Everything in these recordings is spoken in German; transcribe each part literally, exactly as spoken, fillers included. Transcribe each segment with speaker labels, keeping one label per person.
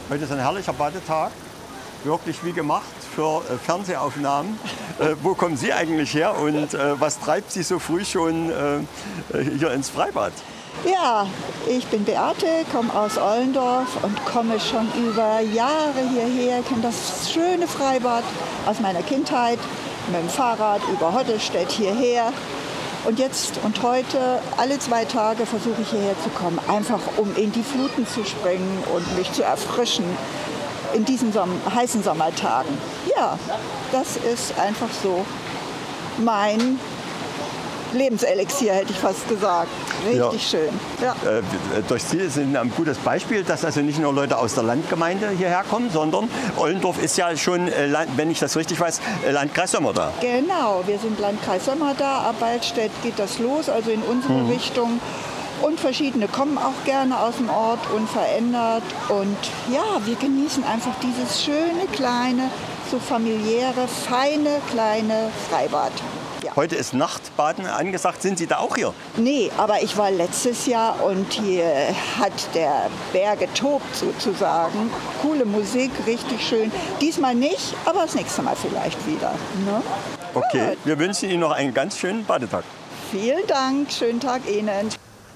Speaker 1: Heute ist ein herrlicher Badetag, wirklich wie gemacht für äh, Fernsehaufnahmen. Äh, wo kommen Sie eigentlich her und äh, was treibt Sie so früh schon äh, hier ins Freibad?
Speaker 2: Ja, ich bin Beate, komme aus Ollendorf und komme schon über Jahre hierher. Ich kenne das schöne Freibad aus meiner Kindheit, mit dem Fahrrad über Hottelstedt hierher. Und jetzt und heute, alle zwei Tage versuche ich hierher zu kommen, einfach um in die Fluten zu springen und mich zu erfrischen in diesen Som- heißen Sommertagen. Ja, das ist einfach so mein Lebenselixier, hätte ich fast gesagt. Richtig
Speaker 1: Ja.
Speaker 2: schön. Ja.
Speaker 1: Äh, durch Sie sind ein gutes Beispiel, dass also nicht nur Leute aus der Landgemeinde hierher kommen, sondern Ollendorf ist ja schon, äh, Land, wenn ich das richtig weiß, äh, Landkreis Sömmerda.
Speaker 2: Genau, wir sind Landkreis Sömmerda, ab Waldstedt geht das los, also in unsere
Speaker 1: Mhm.
Speaker 2: Richtung. Und verschiedene kommen auch gerne aus dem Ort unverändert. Und ja, wir genießen einfach dieses schöne, kleine, so familiäre, feine, kleine Freibad. Ja.
Speaker 1: Heute ist Nachtbaden angesagt. Sind Sie da auch hier?
Speaker 2: Nee, aber ich war letztes Jahr und hier hat der Bär getobt sozusagen. Coole Musik, richtig schön. Diesmal nicht, aber das nächste Mal vielleicht wieder. Ne?
Speaker 1: Okay,
Speaker 2: Gut.
Speaker 1: wir wünschen Ihnen noch einen ganz schönen Badetag.
Speaker 2: Vielen Dank, schönen Tag Ihnen.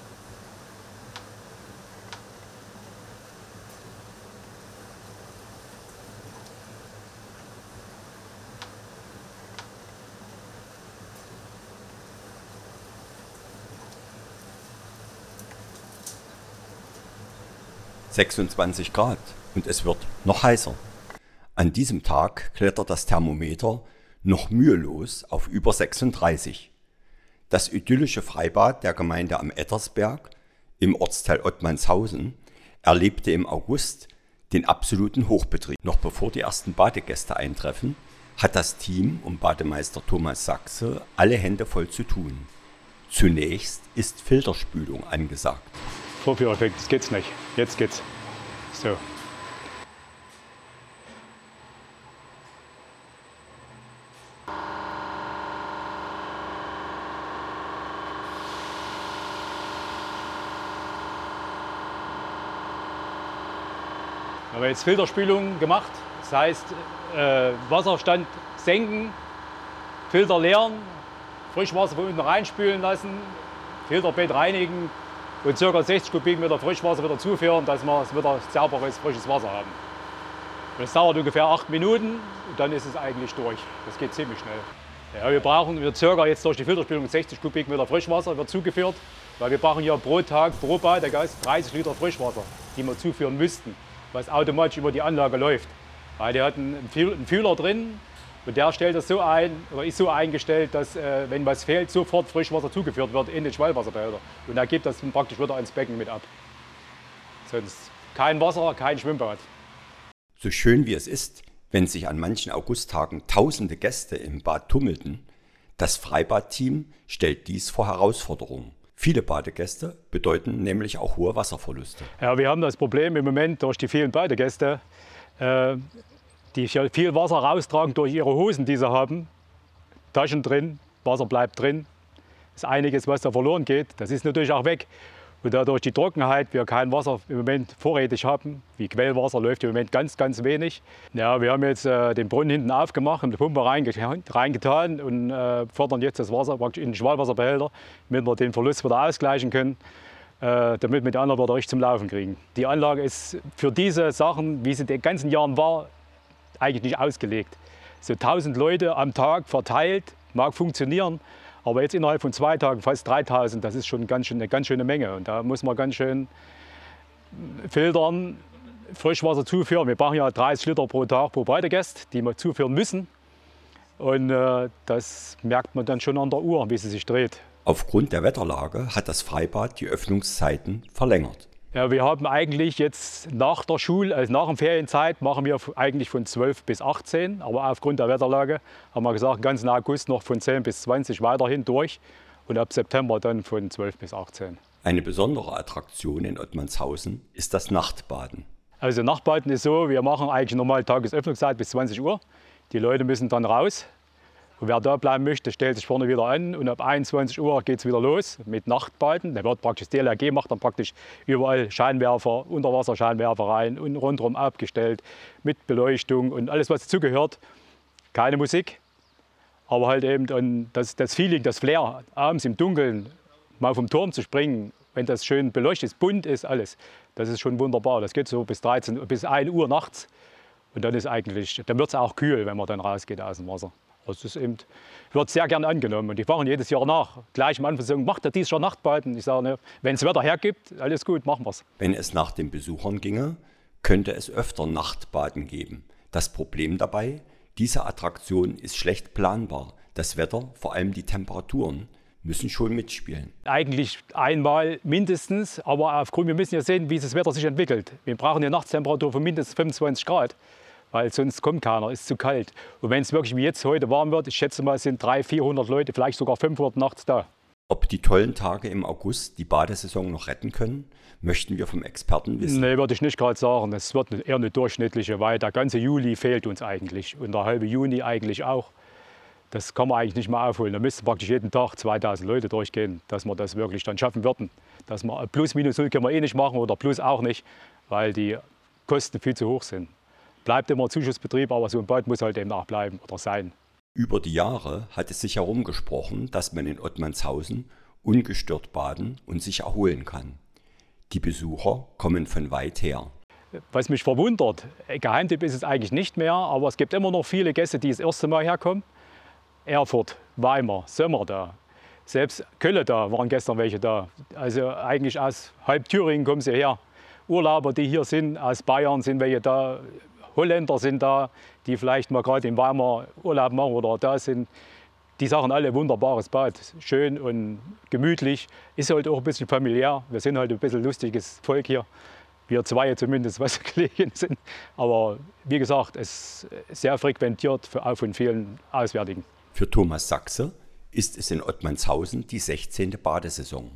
Speaker 3: sechsundzwanzig Grad und es wird noch heißer. An diesem Tag klettert das Thermometer noch mühelos auf über sechsunddreißig. Das idyllische Freibad der Gemeinde am Ettersberg im Ortsteil Ottmannshausen erlebte im August den absoluten Hochbetrieb. Noch bevor die ersten Badegäste eintreffen, hat das Team um Bademeister Thomas Sachse alle Hände voll zu tun. Zunächst ist Filterspülung angesagt.
Speaker 4: Vorführeffekt, das geht's nicht. Jetzt geht's. So. Haben wir jetzt Filterspülung gemacht. Das heißt, äh, Wasserstand senken, Filter leeren, Frischwasser von unten reinspülen lassen, Filterbett reinigen und ca. sechzig Kubikmeter Frischwasser wieder zuführen, dass wir wieder sauberes, frisches Wasser haben. Und das dauert ungefähr acht Minuten und dann ist es eigentlich durch. Das geht ziemlich schnell. Ja, wir brauchen wir circa jetzt durch die Filterspülung sechzig Kubikmeter Frischwasser wird zugeführt, weil wir brauchen ja pro Tag, pro Badegast dreißig Liter Frischwasser, die wir zuführen müssten, was automatisch über die Anlage läuft. Weil der hat einen Fühler drin und der stellt das so ein, oder ist so eingestellt, dass äh, wenn was fehlt, sofort Frischwasser zugeführt wird in den Schwallwasserbehälter. Und er gibt das praktisch wieder ans Becken mit ab. Sonst kein Wasser, kein Schwimmbad.
Speaker 3: So schön wie es ist, wenn sich an manchen Augusttagen tausende Gäste im Bad tummelten, das Freibadteam stellt dies vor Herausforderungen. Viele Badegäste bedeuten nämlich auch hohe Wasserverluste.
Speaker 4: Ja, wir haben das Problem im Moment durch die vielen Badegäste, äh, die viel Wasser raustragen durch ihre Hosen, die sie haben. Taschen drin, Wasser bleibt drin. Das ist einiges, was da verloren geht. Das ist natürlich auch weg. Und dadurch die Trockenheit, wir kein Wasser im Moment vorrätig haben, wie Quellwasser läuft im Moment ganz, ganz wenig. Ja, wir haben jetzt äh, den Brunnen hinten aufgemacht, haben die Pumpe reingetan und äh, fördern jetzt das Wasser praktisch in den Schwallwasserbehälter, damit wir den Verlust wieder ausgleichen können, äh, damit wir die Anlage wieder richtig zum Laufen kriegen. Die Anlage ist für diese Sachen, wie sie den ganzen Jahren war, eigentlich nicht ausgelegt. So tausend Leute am Tag verteilt, mag funktionieren. Aber jetzt innerhalb von zwei Tagen fast dreitausend, das ist schon ganz schön, eine ganz schöne Menge. Und da muss man ganz schön filtern, Frischwasser zuführen. Wir brauchen ja dreißig Liter pro Tag pro Badegast, die wir zuführen müssen. Und äh, das merkt man dann schon an der Uhr, wie sie sich dreht.
Speaker 3: Aufgrund der Wetterlage hat das Freibad die Öffnungszeiten verlängert.
Speaker 4: Ja, wir haben eigentlich jetzt nach der Schule, also nach der Ferienzeit, machen wir eigentlich von zwölf bis achtzehn. Aber aufgrund der Wetterlage haben wir gesagt, den ganzen August noch von zehn bis zwanzig weiterhin durch. Und ab September dann von zwölf bis achtzehn.
Speaker 3: Eine besondere Attraktion in Ottmannshausen ist das Nachtbaden.
Speaker 4: Also Nachtbaden ist so, wir machen eigentlich normal Tagesöffnungszeit bis zwanzig Uhr. Die Leute müssen dann raus Und wer da bleiben möchte, stellt sich vorne wieder an und ab einundzwanzig Uhr geht es wieder los mit Nachtbaden. Da wird praktisch D L R G, macht dann praktisch überall Scheinwerfer, Unterwasserscheinwerfer rein und rundherum abgestellt mit Beleuchtung und alles, was dazugehört. Keine Musik, aber halt eben dann das, das Feeling, das Flair, abends im Dunkeln mal vom Turm zu springen, wenn das schön beleuchtet ist, bunt ist, alles. Das ist schon wunderbar. Das geht so bis dreizehn, bis ein Uhr nachts. Und dann ist eigentlich, dann wird es auch kühl, wenn man dann rausgeht aus dem Wasser. Das ist eben, wird sehr gern angenommen. Und die fahren jedes Jahr nach. Gleich am Anfang sagen, macht er dieses Jahr Nachtbaden? Ich sage, ne, wenn es Wetter hergibt, alles gut, machen wir es.
Speaker 3: Wenn es nach den Besuchern ginge, könnte es öfter Nachtbaden geben. Das Problem dabei, diese Attraktion ist schlecht planbar. Das Wetter, vor allem die Temperaturen, müssen schon mitspielen.
Speaker 4: Eigentlich einmal mindestens, aber aufgrund, wir müssen ja sehen, wie das Wetter sich entwickelt. Wir brauchen eine Nachtstemperatur von mindestens fünfundzwanzig Grad, weil sonst kommt keiner, ist zu kalt. Und wenn es wirklich wie jetzt heute warm wird, ich schätze mal, sind dreihundert, vierhundert Leute, vielleicht sogar fünfhundert nachts da.
Speaker 3: Ob die tollen Tage im August die Badesaison noch retten können, möchten wir vom Experten wissen.
Speaker 4: Nee, würde ich nicht gerade sagen. Es wird eher eine durchschnittliche, weil der ganze Juli fehlt uns eigentlich und der halbe Juni eigentlich auch. Das kann man eigentlich nicht mehr aufholen. Da müssten praktisch jeden Tag zweitausend Leute durchgehen, dass wir das wirklich dann schaffen würden. Dass wir plus minus null können wir eh nicht machen oder plus auch nicht, weil die Kosten viel zu hoch sind. Bleibt immer Zuschussbetrieb, aber so ein Bad muss halt eben auch bleiben oder sein.
Speaker 3: Über die Jahre hat es sich herumgesprochen, dass man in Ottmannshausen ungestört baden und sich erholen kann. Die Besucher kommen von weit her.
Speaker 4: Was mich verwundert, Geheimtipp ist es eigentlich nicht mehr, aber es gibt immer noch viele Gäste, die das erste Mal herkommen. Erfurt, Weimar, Sömmer da, selbst Köln da waren gestern welche da. Also eigentlich aus halb Thüringen kommen sie her. Urlauber, die hier sind, aus Bayern sind welche da, Holländer sind da, die vielleicht mal gerade in Weimar Urlaub machen oder da sind. Die sagen alle, wunderbares Bad, schön und gemütlich, ist halt auch ein bisschen familiär. Wir sind halt ein bisschen lustiges Volk hier. Wir zwei zumindest, was gelegen sind. Aber wie gesagt, es ist sehr frequentiert für, auch von vielen Auswärtigen.
Speaker 3: Für Thomas Sachse ist es in Ottmannshausen die sechzehnte Badesaison.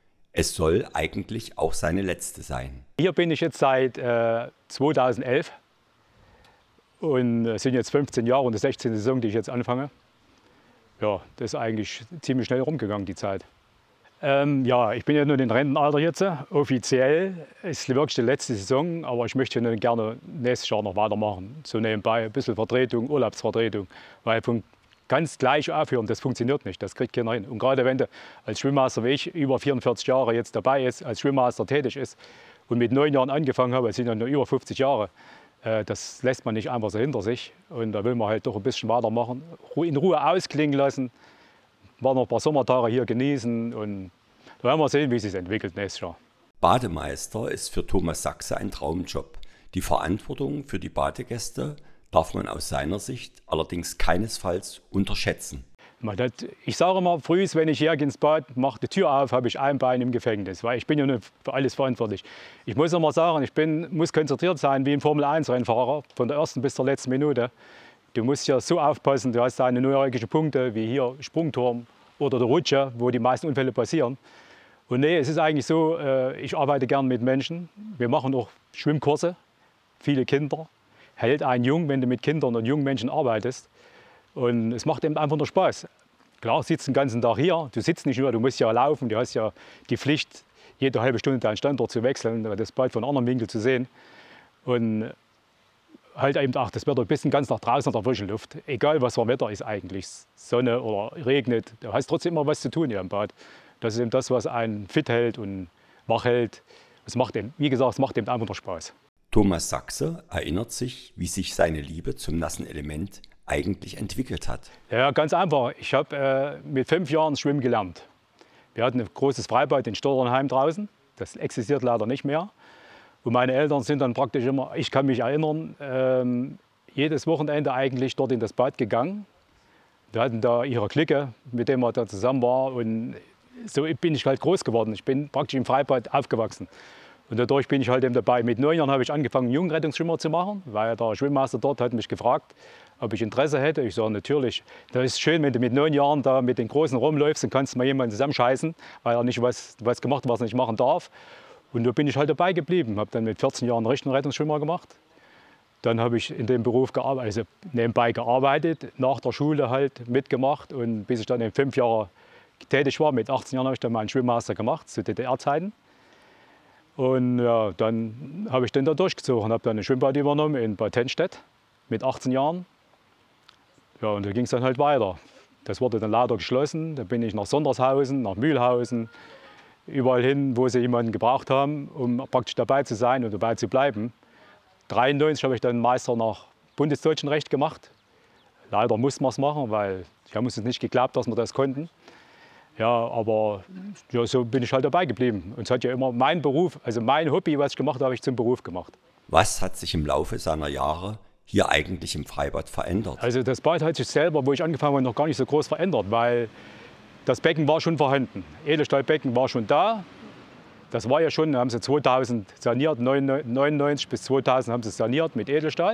Speaker 3: Es soll eigentlich auch seine letzte sein.
Speaker 4: Hier bin ich jetzt seit äh, zweitausendelf und es sind jetzt fünfzehn Jahre und die sechzehnte Saison, die ich jetzt anfange. Ja, das ist eigentlich ziemlich schnell rumgegangen, die Zeit. Ähm, ja, ich bin ja nur in Rentenalter jetzt. Offiziell ist wirklich die letzte Saison, aber ich möchte gerne nächstes Jahr noch weitermachen. So nebenbei ein bisschen Vertretung, Urlaubsvertretung, weil von ganz gleich aufhören, das funktioniert nicht, das kriegt keiner hin. Und gerade wenn du als Schwimmmaster wie ich über vierundvierzig Jahre jetzt dabei ist, als Schwimmmaster tätig ist und mit neun Jahren angefangen habe, das sind ja nur über fünfzig Jahre, äh, das lässt man nicht einfach so hinter sich. Und da will man halt doch ein bisschen weitermachen, in Ruhe ausklingen lassen, mal noch ein paar Sommertage hier genießen und da werden wir sehen, wie es sich entwickelt nächstes Jahr.
Speaker 3: Bademeister ist für Thomas Sachse ein Traumjob. Die Verantwortung für die Badegäste darf man aus seiner Sicht allerdings keinesfalls unterschätzen.
Speaker 4: Ich sage immer, früh, wenn ich hergehe ins Bad, mache die Tür auf, habe ich ein Bein im Gefängnis, weil ich bin ja nicht für alles verantwortlich. Ich muss immer sagen, ich bin, muss konzentriert sein wie ein Formel eins Rennfahrer, von der ersten bis zur letzten Minute. Du musst ja so aufpassen, du hast deine neuralgischen Punkte, wie hier Sprungturm oder der Rutsche, wo die meisten Unfälle passieren. Und nee, es ist eigentlich so, ich arbeite gern mit Menschen. Wir machen auch Schwimmkurse, viele Kinder. Hält einen jung, wenn du mit Kindern und jungen Menschen arbeitest. Und es macht eben einfach nur Spaß. Klar, sitzt den ganzen Tag hier. Du sitzt nicht nur, du musst ja laufen. Du hast ja die Pflicht, jede halbe Stunde deinen Standort zu wechseln, das Bad von einem anderen Winkel zu sehen. Und halt eben auch das Wetter, ein bisschen ganz nach draußen in der frischen Luft. Egal was für Wetter ist eigentlich, Sonne oder regnet, du hast trotzdem immer was zu tun hier im Bad. Das ist eben das, was einen fit hält und wach hält. Es macht eben, wie gesagt, es macht eben einfach nur Spaß.
Speaker 3: Thomas Sachse erinnert sich, wie sich seine Liebe zum nassen Element eigentlich entwickelt hat.
Speaker 4: Ja, ganz einfach. Ich habe äh, mit fünf Jahren Schwimmen gelernt. Wir hatten ein großes Freibad in Stotternheim draußen. Das existiert leider nicht mehr. Und meine Eltern sind dann praktisch immer, ich kann mich erinnern, ähm, jedes Wochenende eigentlich dort in das Bad gegangen. Wir hatten da ihre Clique, mit dem man da zusammen war. Und so bin ich halt groß geworden. Ich bin praktisch im Freibad aufgewachsen. Und dadurch bin ich halt eben dabei. Mit neun Jahren habe ich angefangen, Jugendrettungsschwimmer zu machen, weil der Schwimmmaster dort hat mich gefragt, ob ich Interesse hätte. Ich sage, natürlich. Das ist schön, wenn du mit neun Jahren da mit den Großen rumläufst, dann kannst du mal jemanden zusammenscheißen, weil er nicht was, was gemacht hat, was er nicht machen darf. Und da bin ich halt dabei geblieben. Habe dann mit vierzehn Jahren einen richtigen Rettungsschwimmer gemacht. Dann habe ich in dem Beruf gearbeitet, also nebenbei gearbeitet, nach der Schule halt mitgemacht. Und bis ich dann in fünf Jahre tätig war, mit achtzehn Jahren habe ich dann meinen Schwimmmaster gemacht, zu D D R-Zeiten. Und ja, dann habe ich den da durchgezogen und habe dann ein Schwimmbad übernommen in Bad Tennstedt mit achtzehn Jahren. Ja, und da ging es dann halt weiter. Das wurde dann leider geschlossen. Da bin ich nach Sondershausen, nach Mühlhausen, überall hin, wo sie jemanden gebraucht haben, um praktisch dabei zu sein und dabei zu bleiben. neunzehnhundertdreiundneunzig habe ich dann Meister nach Bundesdeutschen Recht gemacht. Leider mussten wir es machen, weil die haben uns nicht geglaubt, dass wir das konnten. Ja, aber ja, so bin ich halt dabei geblieben. Und es hat ja immer mein Beruf, also mein Hobby, was ich gemacht habe, habe ich zum Beruf gemacht.
Speaker 3: Was hat sich im Laufe seiner Jahre hier eigentlich im Freibad verändert?
Speaker 4: Also das Bad hat sich selber, wo ich angefangen habe, noch gar nicht so groß verändert, weil das Becken war schon vorhanden. Edelstahlbecken war schon da. Das war ja schon, haben sie zweitausend saniert, neunundneunzig bis zweitausend haben sie saniert mit Edelstahl.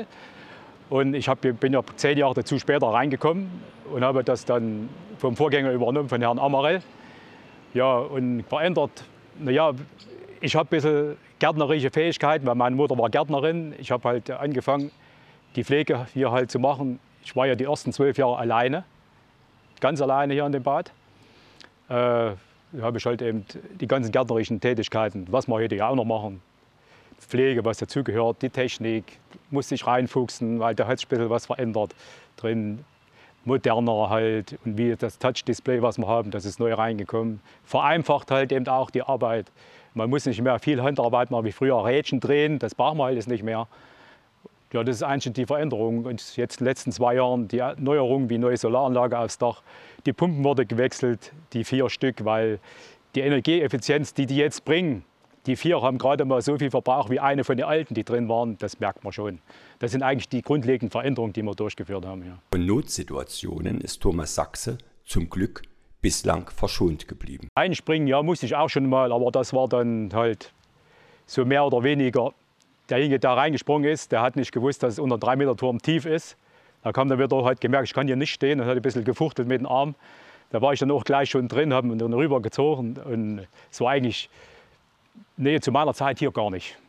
Speaker 4: Und ich hab, bin ja zehn Jahre dazu später reingekommen und habe das dann vom Vorgänger übernommen, von Herrn Amarell. Ja, und verändert, naja, ich habe ein bisschen gärtnerische Fähigkeiten, weil meine Mutter war Gärtnerin. Ich habe halt angefangen, die Pflege hier halt zu machen. Ich war ja die ersten zwölf Jahre alleine, ganz alleine hier in dem Bad. Äh, da habe ich halt eben die ganzen gärtnerischen Tätigkeiten, was wir heute ja auch noch machen. Pflege, was dazugehört, die Technik, musste ich reinfuchsen, weil da hat sich ein bisschen was verändert drin. Moderner halt und wie das Touch-Display, was wir haben, das ist neu reingekommen. Vereinfacht halt eben auch die Arbeit. Man muss nicht mehr viel Handarbeit machen wie früher, Rädchen drehen, das brauchen wir alles nicht mehr. Ja, das ist eigentlich die Veränderung. Und jetzt in den letzten zwei Jahren die Neuerung wie neue Solaranlage aufs Dach. Die Pumpen wurden gewechselt, die vier Stück, weil die Energieeffizienz, die die jetzt bringen, die vier haben gerade mal so viel Verbrauch wie eine von den alten, die drin waren. Das merkt man schon. Das sind eigentlich die grundlegenden Veränderungen, die wir durchgeführt haben. Ja.
Speaker 3: Von Notsituationen ist Thomas Sachse zum Glück bislang verschont geblieben.
Speaker 4: Einspringen, ja, musste ich auch schon mal, aber das war dann halt so mehr oder weniger. Derjenige, der reingesprungen ist, der hat nicht gewusst, dass es unter drei Meter Turm tief ist. Da kam dann wieder halt gemerkt, ich kann hier nicht stehen und hat ein bisschen gefuchtelt mit dem Arm. Da war ich dann auch gleich schon drin, habe ihn dann rübergezogen und es war eigentlich, nee, zu meiner Zeit hier gar nicht.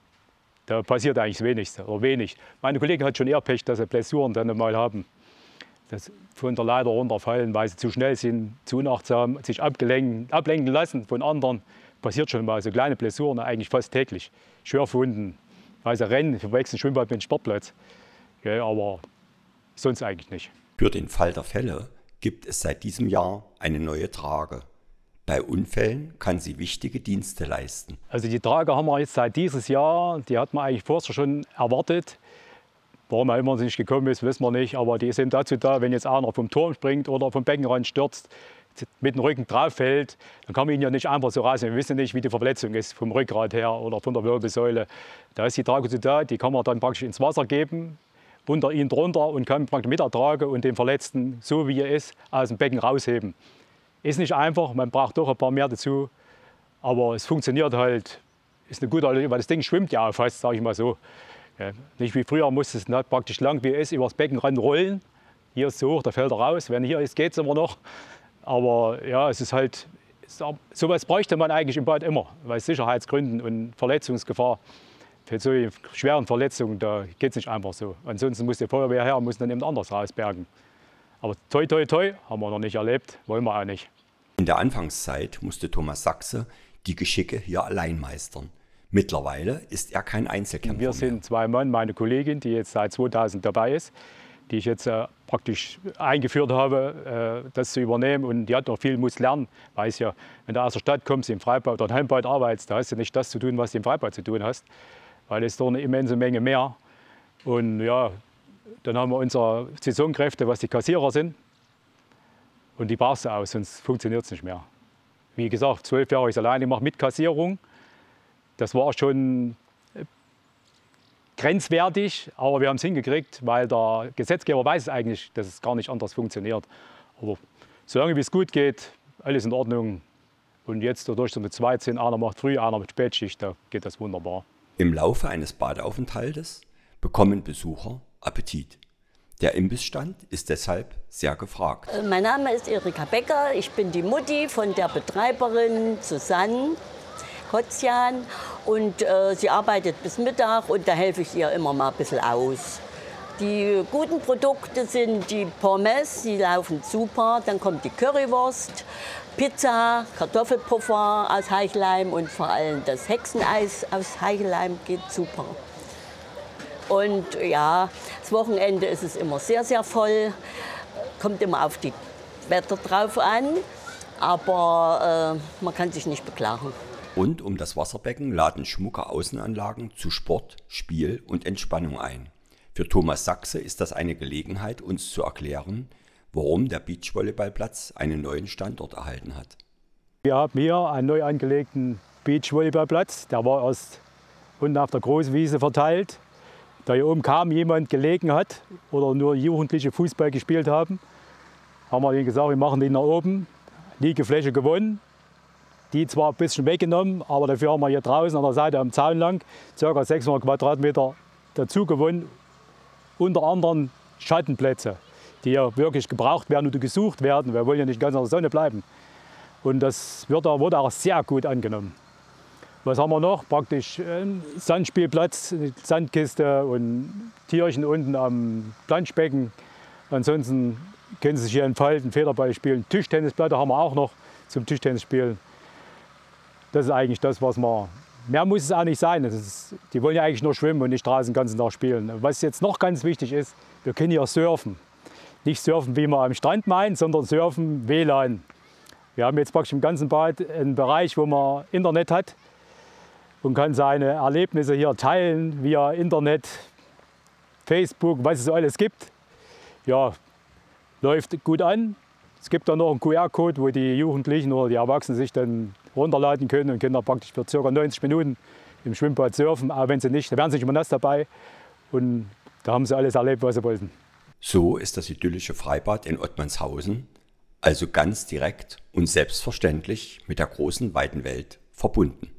Speaker 4: Da passiert eigentlich das Wenigste oder wenig. Meine Kollegen hat schon eher Pech, dass sie Blessuren dann mal haben. Das von der Leiter runterfallen, weil sie zu schnell sind, zu unachtsam, sich abgelenkt, ablenken lassen von anderen. Passiert schon mal so kleine Blessuren, eigentlich fast täglich. Schürfwunden, weil sie rennen, verwechseln Schwimmbad mit dem Sportplatz. Ja, aber sonst eigentlich nicht.
Speaker 3: Für den Fall der Fälle gibt es seit diesem Jahr eine neue Trage. Bei Unfällen kann sie wichtige Dienste leisten.
Speaker 4: Also die Trage haben wir jetzt seit dieses Jahr, die hat man eigentlich vorher schon erwartet. Warum er immer nicht gekommen ist, wissen wir nicht. Aber die sind dazu da, wenn jetzt einer vom Turm springt oder vom Beckenrand stürzt, mit dem Rücken drauf fällt, dann kann man ihn ja nicht einfach so raus. Wir wissen nicht, wie die Verletzung ist, vom Rückgrat her oder von der Wirbelsäule. Da ist die Trage so da, die kann man dann praktisch ins Wasser geben, unter ihn drunter und kann praktisch mit der Trage und den Verletzten, so wie er ist, aus dem Becken rausheben. Ist nicht einfach, man braucht doch ein paar mehr dazu, aber es funktioniert halt, ist eine gute Alternative, weil das Ding schwimmt ja auch fast, sage ich mal so. Ja, nicht wie früher, muss es nicht praktisch lang wie es ist, übers Beckenrand rollen. Hier ist es so hoch, da fällt er raus. Wenn hier ist, geht es immer noch. Aber ja, es ist halt, sowas bräuchte man eigentlich im Bad immer, weil Sicherheitsgründen und Verletzungsgefahr für so schweren Verletzungen, da geht es nicht einfach so. Ansonsten muss die Feuerwehr her und muss dann eben anders rausbergen. Aber toi, toi, toi, haben wir noch nicht erlebt, wollen wir auch nicht.
Speaker 3: In der Anfangszeit musste Thomas Sachse die Geschicke hier allein meistern. Mittlerweile ist er kein Einzelkämpfer
Speaker 4: Wir sind
Speaker 3: mehr.
Speaker 4: zwei Mann, meine Kollegin, die jetzt seit zweitausend dabei ist, die ich jetzt äh, praktisch eingeführt habe, äh, das zu übernehmen. Und die hat noch viel, muss lernen. Weiß ja, wenn du aus der Stadt kommst, im Freibad oder im Heimbad arbeitest, da hast du nicht das zu tun, was du im Freibad zu tun hast. Weil es ist doch eine immense Menge mehr. Und ja, dann haben wir unsere Saisonkräfte, was die Kassierer sind. Und die brauchst du aus, sonst funktioniert es nicht mehr. Wie gesagt, zwölf Jahre ich alleine gemacht mit Kassierung. Das war schon grenzwertig, aber wir haben es hingekriegt, weil der Gesetzgeber weiß eigentlich, dass es gar nicht anders funktioniert. Aber solange wie es gut geht, alles in Ordnung. Und jetzt dadurch, dass wir mit zwei sind, einer macht früh, einer mit Spätschicht, da geht das wunderbar.
Speaker 3: Im Laufe eines Badeaufenthaltes bekommen Besucher Appetit. Der Imbissstand ist deshalb sehr gefragt.
Speaker 5: Mein Name ist Erika Becker, ich bin die Mutti von der Betreiberin Susanne. Kotzian und äh, sie arbeitet bis Mittag und da helfe ich ihr immer mal ein bisschen aus. Die guten Produkte sind die Pommes, die laufen super. Dann kommt die Currywurst, Pizza, Kartoffelpuffer aus Heichleim und vor allem das Hexeneis aus Heichleim geht super. Und ja, das Wochenende ist es immer sehr, sehr voll. Kommt immer auf die Wetter drauf an, aber äh, man kann sich nicht beklagen.
Speaker 3: Rund um das Wasserbecken laden schmucke Außenanlagen zu Sport, Spiel und Entspannung ein. Für Thomas Sachse ist das eine Gelegenheit, uns zu erklären, warum der Beachvolleyballplatz einen neuen Standort erhalten hat.
Speaker 4: Wir haben hier einen neu angelegten Beachvolleyballplatz. Der war erst unten auf der Großwiese verteilt. Da hier oben kaum jemand gelegen hat oder nur Jugendliche Fußball gespielt haben, haben wir ihnen gesagt, wir machen den nach oben. Liegefläche gewonnen. Die zwar ein bisschen weggenommen, aber dafür haben wir hier draußen an der Seite am Zaun lang ca. sechshundert Quadratmeter dazu gewonnen. Unter anderem Schattenplätze, die ja wirklich gebraucht werden oder gesucht werden. Wir wollen ja nicht ganz in der Sonne bleiben. Und das wird, wurde auch sehr gut angenommen. Was haben wir noch? Praktisch ein Sandspielplatz, eine Sandkiste und Tierchen unten am Planschbecken. Ansonsten können Sie sich hier entfalten, Federball spielen. Tischtennisplatte haben wir auch noch zum Tischtennis spielen. Das ist eigentlich das, was man... Mehr muss es auch nicht sein. Das ist, die wollen ja eigentlich nur schwimmen und nicht draußen den ganzen Tag spielen. Was jetzt noch ganz wichtig ist, wir können hier surfen. Nicht surfen, wie man am Strand meint, sondern surfen W L A N. Wir haben jetzt praktisch im ganzen Bad einen Bereich, wo man Internet hat und kann seine Erlebnisse hier teilen via Internet, Facebook, was es so alles gibt. Ja, läuft gut an. Es gibt dann noch einen Q R-Code, wo die Jugendlichen oder die Erwachsenen sich dann runterladen können und können dann praktisch für ca. neunzig Minuten im Schwimmbad surfen. Aber wenn sie nicht, da wären sie nicht immer nass dabei. Und da haben sie alles erlebt, was sie wollten.
Speaker 3: So ist das idyllische Freibad in Ottmannshausen also ganz direkt und selbstverständlich mit der großen weiten Welt verbunden.